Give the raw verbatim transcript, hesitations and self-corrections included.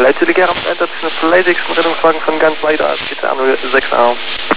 Leid zu Liga am Einsatz für den verleidigsten Rettungswagen von ganz weiter, bitte Arno sechs A.